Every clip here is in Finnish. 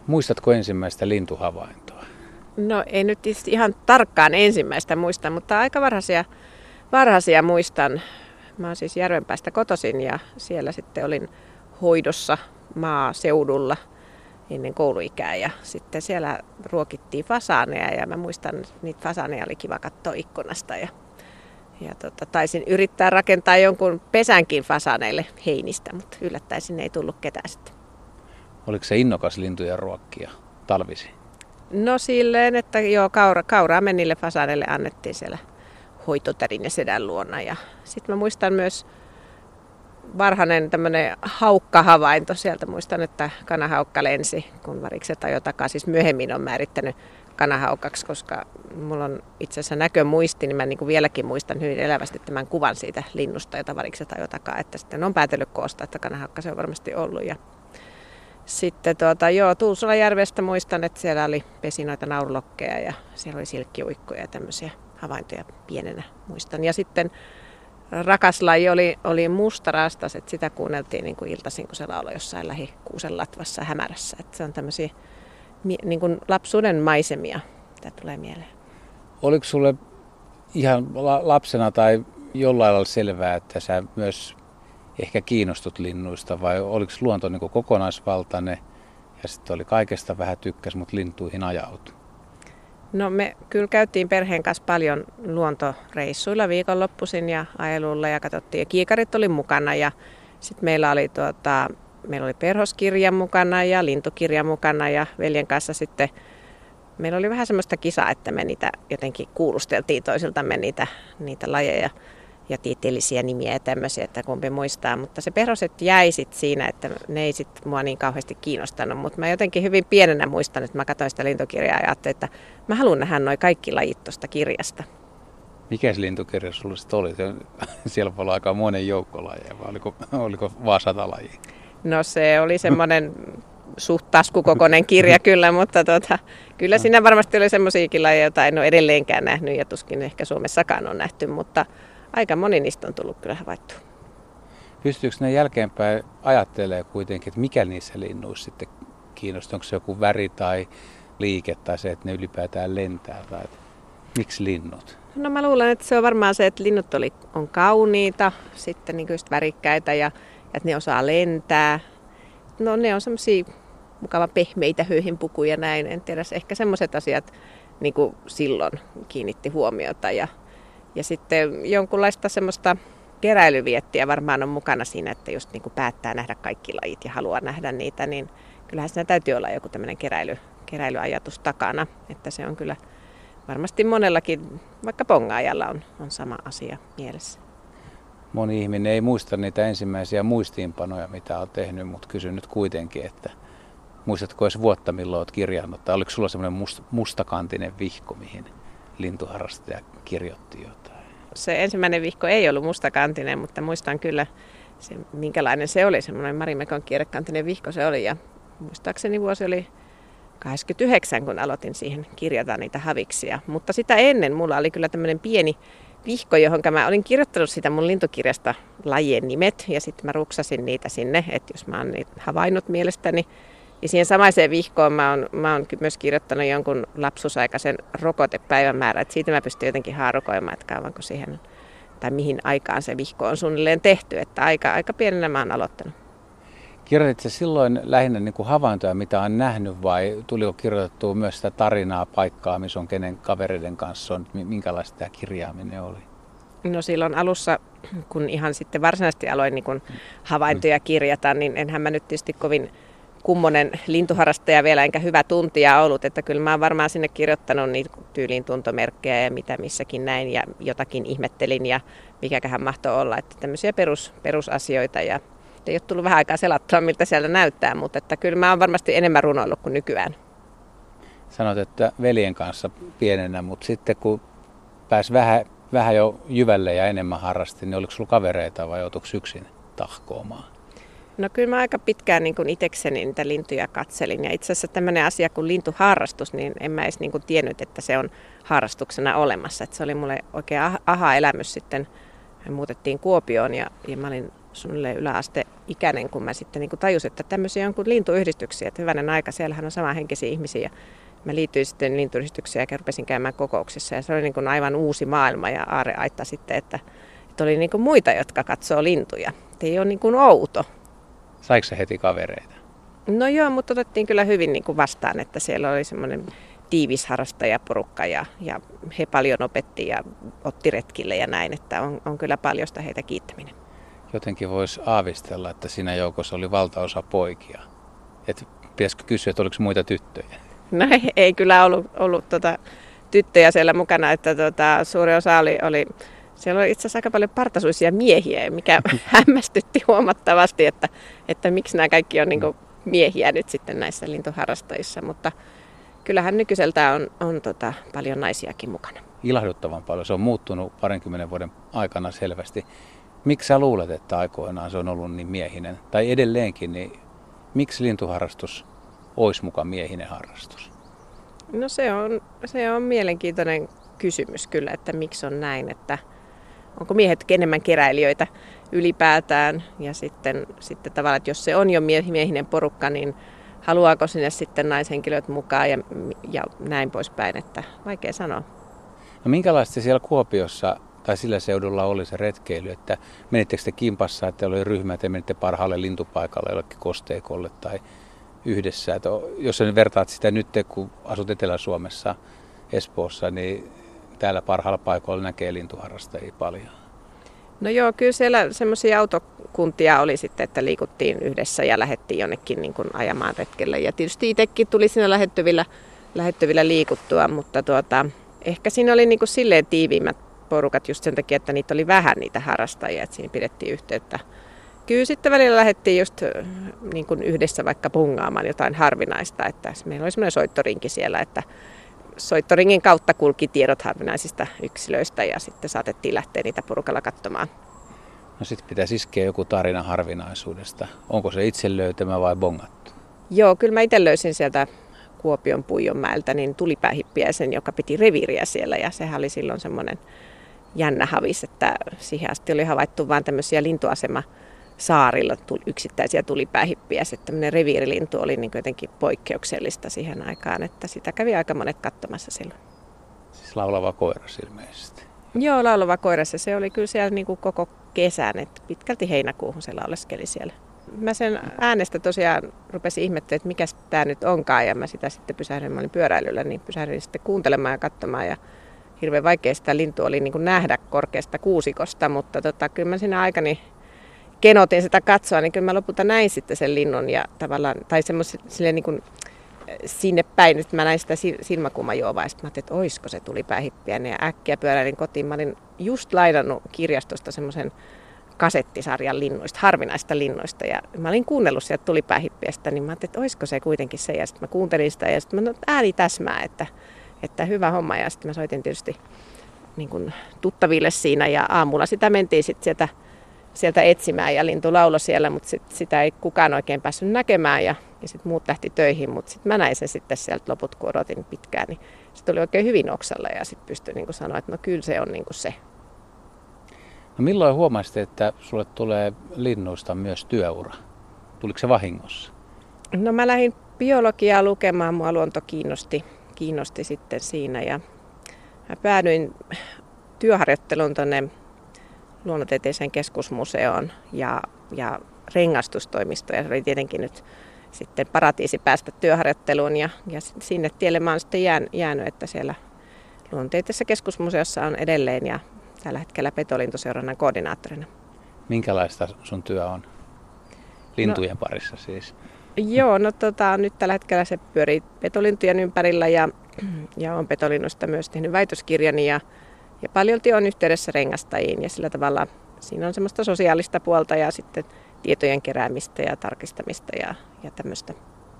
Muistatko ensimmäistä lintuhavaintoa? No ei nyt ihan tarkkaan ensimmäistä muista, mutta aika varhaisia muistan. Mä oon siis Järvenpäästä kotoisin ja siellä sitten olin hoidossa maaseudulla ennen kouluikää ja sitten siellä ruokittiin fasaaneja ja mä muistan, että niitä fasaaneja oli kiva katsoa ikkunasta ja taisin yrittää rakentaa jonkun pesänkin fasaaneille heinistä, mutta yllättäen sinne ei tullut ketään sitten. Oliko se innokas lintujen ruokkia talvisin? No silleen, että joo, kauraa me niille fasaaneille annettiin siellä hoitotärin ja sedän luona. Ja sitten mä muistan myös varhainen tämmöinen haukkahavainto. Sieltä muistan, että kanahaukka lensi, kun varikset ajoi takaa. Siis myöhemmin on määrittänyt kanahaukaksi, koska mulla on itse asiassa näkömuisti, niin mä niin kuin vieläkin muistan hyvin elävästi tämän kuvan siitä linnusta, jota varikset ajoi takaa. Että sitten on päätellyt koosta, että kanahaukka se on varmasti ollut. Ja sitten Tuusulajärvestä muistan, että siellä oli pesi noita naurulokkeja ja siellä oli silkkiuikkoja ja tämmöisiä havaintoja pienenä muistan. Ja sitten rakas laji oli mustarastas, että sitä kuunneltiin niin kuin iltaisin, kun se lauloi jossain lähikuusen latvassa hämärässä. Että se on tämmöisiä niin kuin lapsuuden maisemia, mitä tulee mieleen. Oliko sulle ihan lapsena tai jollain lailla selvää, että sä myös ehkä kiinnostut linnuista vai oliko luonto niin kuin kokonaisvaltainen ja sitten oli kaikesta vähän tykkäs, mutta lintuihin ajautui? No me kyllä käytiin perheen kanssa paljon luontoreissuilla viikonloppuisin ja ajelulla ja katsottiin. Ja kiikarit oli mukana ja sitten meillä oli perhoskirja mukana ja lintukirja mukana ja veljen kanssa sitten meillä oli vähän semmoista kisaa, että me niitä jotenkin kuulusteltiin toisiltamme niitä lajeja ja tieteellisiä nimiä ja tämmöisiä, että kumpi muistaa. Mutta se perhoset jäi sitten siinä, että ne ei sitten mua niin kauheasti kiinnostanut. Mutta mä jotenkin hyvin pienenä muistan, että mä katsoin sitä lintukirjaa ja ajattelin, että mä haluan nähdä noi kaikki lajit tuosta kirjasta. Mikä se lintukirja sulla sitten oli? Siellä voi olla aika monen joukko lajeja, vai oliko vaan 100 lajia? No se oli semmoinen suht taskukokoinen kirja kyllä, mutta kyllä siinä varmasti oli semmoisiakin lajeja, joita en ole edelleenkään nähnyt ja tuskin ehkä Suomessakaan on nähty, mutta aika moni niistä on tullut kyllä havaittua. Pystyykö ne jälkeenpäin ajattelemaan kuitenkin, että mikä niissä linnuissa sitten kiinnostaa? Onko se joku väri tai liike tai se, että ne ylipäätään lentää? Tai miksi linnut? No mä luulen, että se on varmaan se, että linnut on kauniita, sitten niin just värikkäitä ja että ne osaa lentää. No ne on semmoisia mukavan pehmeitä höyhenpukuja ja näin. En tiedä, ehkä semmoiset asiat niin kuin silloin kiinnitti huomiota ja sitten jonkunlaista semmoista keräilyviettiä varmaan on mukana siinä, että just niin kuin päättää nähdä kaikki lajit ja haluaa nähdä niitä, niin kyllähän siinä täytyy olla joku tämmöinen keräilyajatus takana, että se on kyllä varmasti monellakin, vaikka pongaajalla on sama asia mielessä. Moni ihminen ei muista niitä ensimmäisiä muistiinpanoja, mitä olet tehnyt, mutta kysyn nyt kuitenkin, että muistatko edes vuotta, milloin olet kirjannut, tai oliko sulla semmoinen mustakantinen vihko, mihin lintuharrastaja kirjoitti jotain? Se ensimmäinen vihko ei ollut mustakantinen, mutta muistan kyllä, minkälainen se oli. Semmoinen Marimekon kierrekantinen vihko se oli. Ja muistaakseni vuosi oli 89, kun aloitin siihen kirjata niitä haviksia. Mutta sitä ennen mulla oli kyllä tämmöinen pieni vihko, johon mä olin kirjoittanut sitä mun lintukirjasta lajien nimet. Ja sitten mä ruksasin niitä sinne, että jos mä oon niitä havainnut mielestäni. Ja siihen samaiseen vihkoon mä oon myös kirjoittanut jonkun lapsuusaikaisen rokotepäivämäärän, että siitä mä pystyn jotenkin haarukoimaan, että kauanko siihen, tai mihin aikaan se vihko on suunnilleen tehty, että aika pienenä mä oon aloittanut. Kirjoititko silloin lähinnä niin kuin havaintoja, mitä on nähnyt, vai tuliko kirjoitettua myös sitä tarinaa, paikkaa, missä on kenen kavereiden kanssa on, minkälaista tämä kirjaaminen oli? No silloin alussa, kun ihan sitten varsinaisesti aloin niin kun havaintoja kirjata, niin enhän mä nyt tietysti kovin kummonen lintuharrastaja vielä, enkä hyvä tuntija ollut, että kyllä mä oon varmaan sinne kirjoittanut niitä tyyliin tuntomerkkejä ja mitä missäkin näin ja jotakin ihmettelin ja mikäköhän mahtoi olla, että tämmöisiä perusasioita ja ei ole tullut vähän aikaa selattua, miltä siellä näyttää, mutta että kyllä mä oon varmasti enemmän runoillut kuin nykyään. Sanoit, että veljen kanssa pienenä, mutta sitten kun pääsi vähän jo jyvälle ja enemmän harrasti, niin oliko sulla kavereita vai joutuiko yksin tahkoamaan? No kyllä mä aika pitkään niin kuin itsekseni niitä lintuja katselin ja itse asiassa tämmöinen asia kuin lintuharrastus, niin en mä edes niin kuin tiennyt, että se on harrastuksena olemassa. Että se oli mulle oikein aha-elämys sitten, me muutettiin Kuopioon ja mä olin suunnilleen yläasteikäinen, kun mä sitten niin kuin tajusin, että tämmöisiä on kuin lintuyhdistyksiä, että hyvänen aika, siellähän on samanhenkisiä ihmisiä. Mä liityin sitten lintuyhdistykseen ja rupesin käymään kokouksissa ja se oli niin kuin aivan uusi maailma ja aarreaitta sitten, että oli niin kuin muita, jotka katsoo lintuja. Et ei ole niin kuin outo. Saiko se heti kavereita? No joo, mutta otettiin kyllä hyvin niin kuin vastaan, että siellä oli semmoinen tiivis harrastajaporukka ja he paljon opetti ja otti retkille ja näin, että on kyllä paljosta heitä kiittäminen. Jotenkin voisi aavistella, että siinä joukossa oli valtaosa poikia. Pitäisikö kysyä, että oliko muita tyttöjä? No ei kyllä ollut tyttöjä siellä mukana, että suuri osa oli siellä oli itse asiassa aika paljon partasuisia miehiä, mikä hämmästytti huomattavasti, että miksi nämä kaikki on niin kuin miehiä nyt sitten näissä lintuharrastajissa, mutta kyllähän nykyiseltä on paljon naisiakin mukana. Ilahduttavan paljon. Se on muuttunut 20 vuoden aikana selvästi. Miksi sä luulet, että aikoinaan se on ollut niin miehinen? Tai edelleenkin, niin miksi lintuharrastus olisi muka miehinen harrastus? No se on mielenkiintoinen kysymys kyllä, että miksi on näin, että onko miehet enemmän keräilijöitä ylipäätään ja sitten tavallaan, että jos se on jo miehinen porukka, niin haluaako sinne sitten naishenkilöt mukaan ja näin poispäin, että vaikea sanoa. No minkälaista se siellä Kuopiossa tai sillä seudulla oli se retkeily, että menittekö te kimpassa, että oli ryhmä, että menitte parhaalle lintupaikalle jollekin kosteikolle tai yhdessä. Että jos sä vertaat sitä nyt, kun asut Etelä-Suomessa, Espoossa, niin täällä parhaalla paikalla näkee lintuharrastajia paljon. No joo, kyllä siellä semmoisia autokuntia oli sitten, että liikuttiin yhdessä ja lähdettiin jonnekin niin kuin ajamaan retkelle. Ja tietysti itsekin tuli siinä lähettyvillä liikuttua, mutta ehkä siinä oli niin kuin silleen tiiviimmät porukat just sen takia, että niitä oli vähän niitä harrastajia, että siinä pidettiin yhteyttä. Kyllä sitten välillä lähdettiin just niin kuin yhdessä vaikka pungaamaan jotain harvinaista, että meillä oli semmoinen soittorinki siellä, että soittoringin kautta kulki tiedot harvinaisista yksilöistä ja sitten saatettiin lähteä niitä porukalla katsomaan. No sitten pitäisi iskeä joku tarina harvinaisuudesta. Onko se itse löytämä vai bongattu? Joo, kyllä mä itse löysin sieltä Kuopion Puijonmäeltä niin tulipäähippiäisen, joka piti reviiriä siellä ja sehän oli silloin semmoinen jännä havis, että siihen asti oli havaittu vain tämmöisiä lintuasemasaarilla yksittäisiä tulipäähippiäisiä. Tämmöinen reviirilintu oli niin jotenkin poikkeuksellista siihen aikaan, että sitä kävi aika monet katsomassa silloin. Siis laulava koiras ilmeisesti. Joo, laulava koiras ja se oli kyllä siellä niin kuin koko kesän, että pitkälti heinäkuuhun se lauleskeli siellä. Mä sen äänestä tosiaan rupesin ihmettelemään, että mikä tämä nyt onkaan ja mä sitä sitten pysähdyin, mä olin pyöräilyllä, niin pysähdyin sitten kuuntelemaan ja katsomaan ja hirveän vaikea sitä lintua oli niin kuin nähdä korkeasta kuusikosta, mutta kyllä mä siinä aikani kenotin sitä katsoa, niin kyllä mä lopulta näin sitten sen linnun ja tavallaan, tai semmoiselle niin kuin sinne päin, että mä näin sitä silmäkulmajuovaa ja sitten mä ajattelin, että oisko se tulipäähippiäinen ja äkkiä pyöräilin kotiin. Mä olin just lainannut kirjastosta semmoisen kasettisarjan linnuista, harvinaista linnuista ja mä olin kuunnellut sieltä tulipäähippiästä, niin mä ajattelin, että oisko se kuitenkin se ja sitten mä kuuntelin sitä ja sitten mä ääni täsmää, että hyvä homma ja sitten mä soitin tietysti niin kuin tuttaville siinä ja aamulla sitä mentiin sitten sieltä etsimään ja lintu lauloi siellä, mutta sitä ei kukaan oikein päässyt näkemään ja sitten muut lähti töihin, mutta sitten mä näin sen sitten sieltä loput, kun odotin pitkään, niin se tuli oikein hyvin oksalla ja sitten pystyi niin kuin sanoa, että no kyllä se on niin kuin se. No milloin huomasit, että sulle tulee linnuista myös työura? Tuliko se vahingossa? No mä lähdin biologiaa lukemaan, mua luonto kiinnosti sitten siinä ja mä päädyin työharjoitteluun tuonne Luonnontieteelliseen keskusmuseoon ja rengastustoimistoon. Ja se oli tietenkin nyt sitten paratiisi päästä työharjoitteluun ja sinne tielle mä oon sitten jäänyt, että siellä Luonnontieteellisessä keskusmuseossa on edelleen ja tällä hetkellä petolintuseurannan koordinaattorina. Minkälaista sun työ on? Lintujen parissa siis. Joo, no nyt tällä hetkellä se pyörii petolintujen ympärillä ja on petolinnusta myös tehnyt väitöskirjan ja paljolti on yhteydessä rengastajiin ja sillä tavalla siinä on semmoista sosiaalista puolta ja sitten tietojen keräämistä ja tarkistamista ja tämmöistä.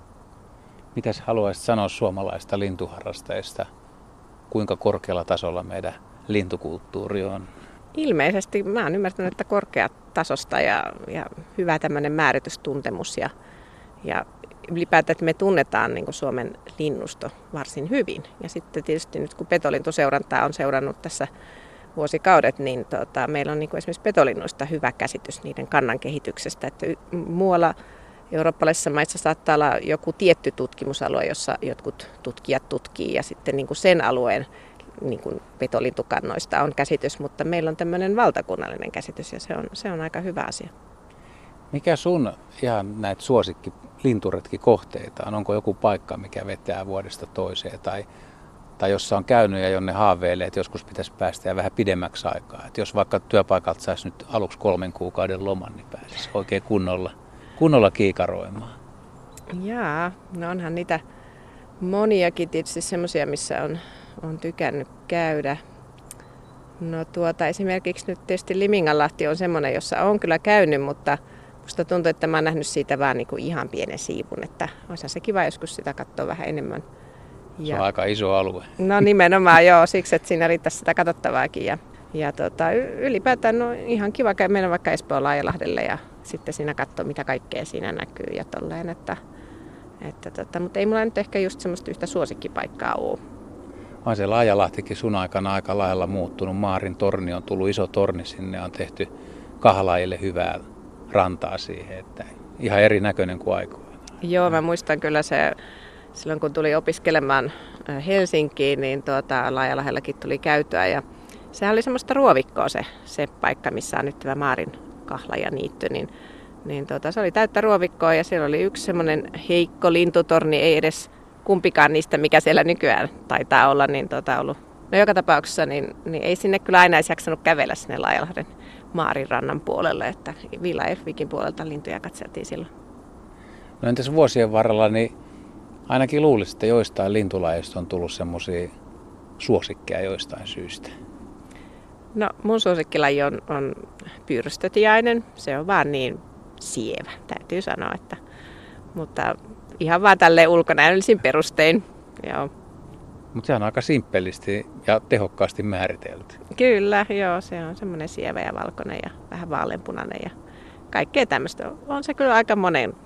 Mitäs haluaisit sanoa suomalaista lintuharrastajista? Kuinka korkealla tasolla meidän lintukulttuuri on? Ilmeisesti mä oon ymmärtänyt, että korkeatasosta ja hyvä tämmöinen määritystuntemus ja ylipäätään, että me tunnetaan niin kuin Suomen linnusto varsin hyvin. Ja sitten tietysti nyt kun petolintuseurantaa on seurannut tässä vuosikaudet, niin meillä on niin kuin esimerkiksi petolinnuista hyvä käsitys niiden kannan kehityksestä. Että muualla eurooppalaisissa maissa saattaa olla joku tietty tutkimusalue, jossa jotkut tutkijat tutkii ja sitten niin kuin sen alueen niin kuin petolintukannoista on käsitys, mutta meillä on tämmöinen valtakunnallinen käsitys ja se on aika hyvä asia. Mikä sun ihan näitä suosikki linturetkikohteita on? Onko joku paikka, mikä vetää vuodesta toiseen tai jossa on käynyt ja jonne haaveilee, että joskus pitäisi päästä ja vähän pidemmäksi aikaa? Että jos vaikka työpaikalta saisi nyt aluksi 3 kuukauden loman, niin pääsisi oikein kunnolla kiikaroimaan. Jaa, no onhan niitä moniakin tietysti semmoisia, missä on tykännyt käydä. No esimerkiksi nyt tietysti Liminganlahti on semmoinen, jossa on kyllä käynyt, mutta musta tuntuu, että mä oon nähnyt siitä vaan niin kuin ihan pienen siivun, että olisi se kiva joskus sitä katsoa vähän enemmän. Se on aika iso alue. No nimenomaan joo, siksi että siinä riittäisi sitä katsottavaakin. Ja ylipäätään no, ihan kiva mennä vaikka Espoon Laajalahdelle ja sitten siinä katsoa, mitä kaikkea siinä näkyy ja tolleen. Mutta ei mulla nyt ehkä just semmoista yhtä suosikkipaikkaa ole. On se Laajalahtikin sun aikana aika lailla muuttunut. Maarin torni on tullut iso torni sinne, on tehty kahlaajille hyvää rantaa siihen, että ihan erinäköinen kuin aikoina. Joo, mä muistan kyllä silloin kun tuli opiskelemaan Helsinkiin, niin Laajalahdellakin tuli käytyä ja sehän oli semmoista ruovikkoa se paikka, missä on nyt tämä Maarin kahlajaniitty, niin se oli täyttä ruovikkoa ja siellä oli yksi semmoinen heikko lintutorni, ei edes kumpikaan niistä, mikä siellä nykyään taitaa olla, niin ollut. No joka tapauksessa, niin ei sinne kyllä aina edes jaksanut kävellä sinne Laajalahden Maarin rannan puolelle, että Villa Ervikin puolelta lintuja katseltiin silloin. No entäs vuosien varrella, niin ainakin luulisin, että joistain lintulajista on tullut semmoisia suosikkeja joistain syystä. No mun suosikkilaji on pyrstötiainen. Se on vaan niin sievä, täytyy sanoa. Mutta ihan vaan tälleen ulkonäöllisin perustein. Mutta se on aika simppelisti ja tehokkaasti määritelty. Kyllä, joo. Se on semmoinen sievä ja valkoinen ja vähän vaaleanpunainen ja kaikkea tämmöistä. On se kyllä aika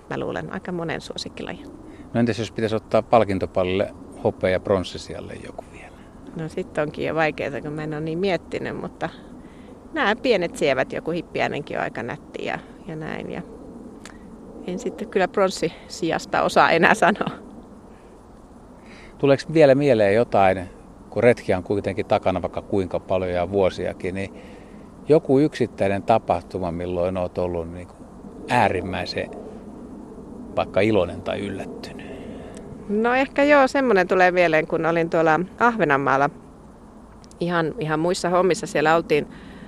monen suosikkilaji. No entäs jos pitäisi ottaa palkintopallille hopea- ja pronssisijalle joku vielä? No sitten onkin jo vaikeaa, kun mä en ole niin miettinyt, mutta nämä pienet sievät, joku hippiäinenkin on aika nätti ja näin. Ja en sitten kyllä pronssisijasta osaa enää sanoa. Tuleeko vielä mieleen jotain, kun retkiä on kuitenkin takana vaikka kuinka paljon ja vuosiakin, niin joku yksittäinen tapahtuma, milloin olet ollut niin kuin äärimmäisen vaikka iloinen tai yllättynyt? No ehkä joo, semmoinen tulee mieleen, kun olin tuolla Ahvenanmaalla ihan muissa hommissa. Siellä oltiin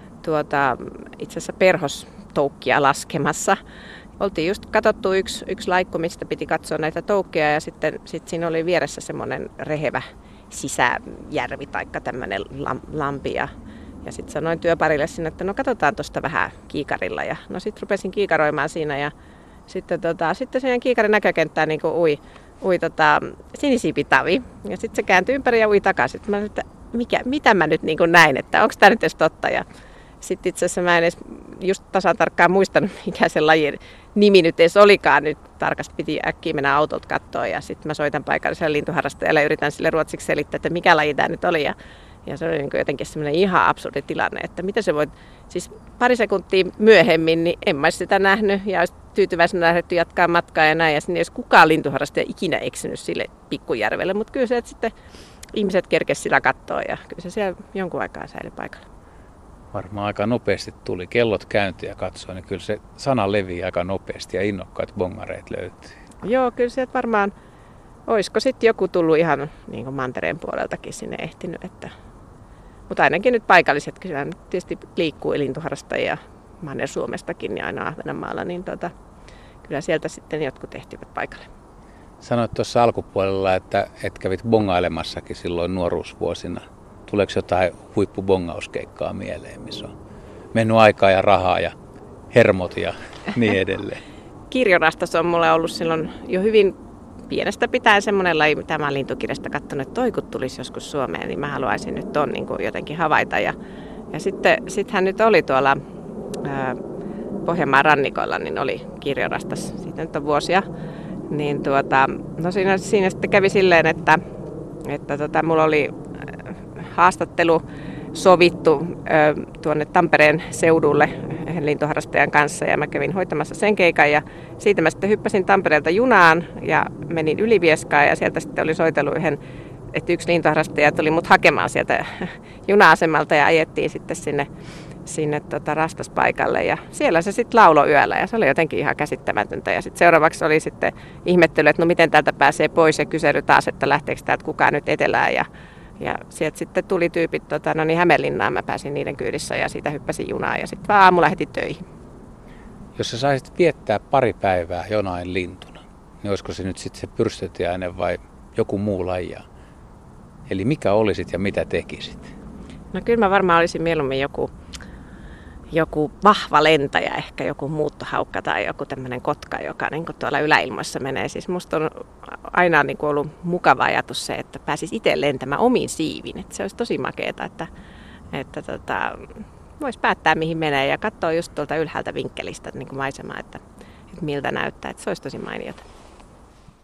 itse asiassa perhostoukkia laskemassa. Oltiin just katsottu yksi laikku, mistä piti katsoa näitä toukkia ja sitten siinä oli vieressä semmoinen rehevä sisäjärvi tai tämmöinen lampi. Ja sitten sanoin työparille sinne, että no katsotaan tuosta vähän kiikarilla. Ja no sitten rupesin kiikaroimaan siinä ja sitten siihen kiikarin näkökenttään niin kuin ui sinisiipitavi. Ja sitten se kääntyi ympäri ja ui takaisin. Mä sanoin, että mitä mä nyt niin kuin näin, että onko tämä nyt edes totta. Ja sitten itse asiassa mä en edes just tasan tarkkaan muistanut, mikä se lajin nimi nyt edes olikaan. Nyt tarkasti piti äkkiä mennä autolta katsoa ja sitten mä soitan paikalliselle lintuharrastajalle ja yritän sille ruotsiksi selittää, että mikä laji tämä nyt oli. Ja se oli niin kuin jotenkin semmoinen ihan absurdi tilanne, että mitä se voi, siis pari sekuntia myöhemmin, niin en mä sitä nähnyt ja olisi tyytyväisenä lähdetty jatkaa matkaa ja näin. Ja sinne ei olisi kukaan lintuharrastaja ikinä eksynyt sille pikkujärvelle, mutta kyllä se, että sitten ihmiset kerkesivät sillä kattoa ja kyllä se siellä jonkun aikaa säilyi paikalla. Varmaan aika nopeasti tuli kellot käyntiin ja katsoi, niin kyllä se sana leviää aika nopeasti ja innokkaat bongareet löytyy. Joo, kyllä se varmaan, olisiko sitten joku tullut ihan niin kuin mantereen puoleltakin sinne ehtinyt, mutta ainakin nyt paikalliset, kyllä tietysti liikkuu lintuharrastajia Manner-Suomestakin ja aina Ahvenanmaalla, niin kyllä sieltä sitten jotkut ehtivät paikalle. Sanoit tuossa alkupuolella, että kävit bongailemassakin silloin nuoruusvuosina. Tuleeko jotain huippubongauskeikkaa mieleen, missä on mennyt aikaa ja rahaa ja hermot ja niin edelleen? Kirjonastas on mulle ollut silloin jo hyvin pienestä pitäen semmoinen laji, mitä mä oon lintukirjasta katsonut, että toi kun tulisi joskus Suomeen, niin mä haluaisin nyt ton niin kuin jotenkin havaita. Ja sittenhän nyt oli tuolla Pohjanmaan rannikolla, niin oli kirjonastas, siitä nyt on vuosia. Niin no siinä sitten kävi silleen, että mulla oli haastattelu sovittu tuonne Tampereen seudulle yhden lintuharrastajan kanssa ja mä kävin hoitamassa sen keikan ja siitä mä sitten hyppäsin Tampereelta junaan ja menin Ylivieskaan ja sieltä sitten oli soitellut että yksi lintuharrastaja tuli mut hakemaan sieltä juna-asemalta ja ajettiin sitten sinne rastaspaikalle ja siellä se sitten lauloi yöllä ja se oli jotenkin ihan käsittämätöntä ja sitten seuraavaksi oli sitten ihmettely, että no miten täältä pääsee pois ja kysely taas, että lähteekö täältä kukaan nyt etelään ja sieltä sitten tuli tyypit Hämeenlinnaan, mä pääsin niiden kyydissä ja siitä hyppäsin junaan ja sitten vaan aamulla heti töihin. Jos sä saisit viettää pari päivää jonain lintuna, niin olisiko se nyt sitten se pyrstötiainen vai joku muu laji? Eli mikä olisit ja mitä tekisit? No kyllä mä varmaan olisin mieluummin joku vahva lentäjä, ehkä joku muuttohaukka tai joku tämmöinen kotka, joka niin kuin tuolla yläilmassa menee. Siis musta on aina niin kuin ollut mukava ajatus se, että pääsisi itse lentämään omiin siivin. Että se olisi tosi makeeta, että voisi päättää mihin menee ja katsoa just tuolta ylhäältä vinkkelistä niin kuin maisemaa, että miltä näyttää. Että se olisi tosi mainiota.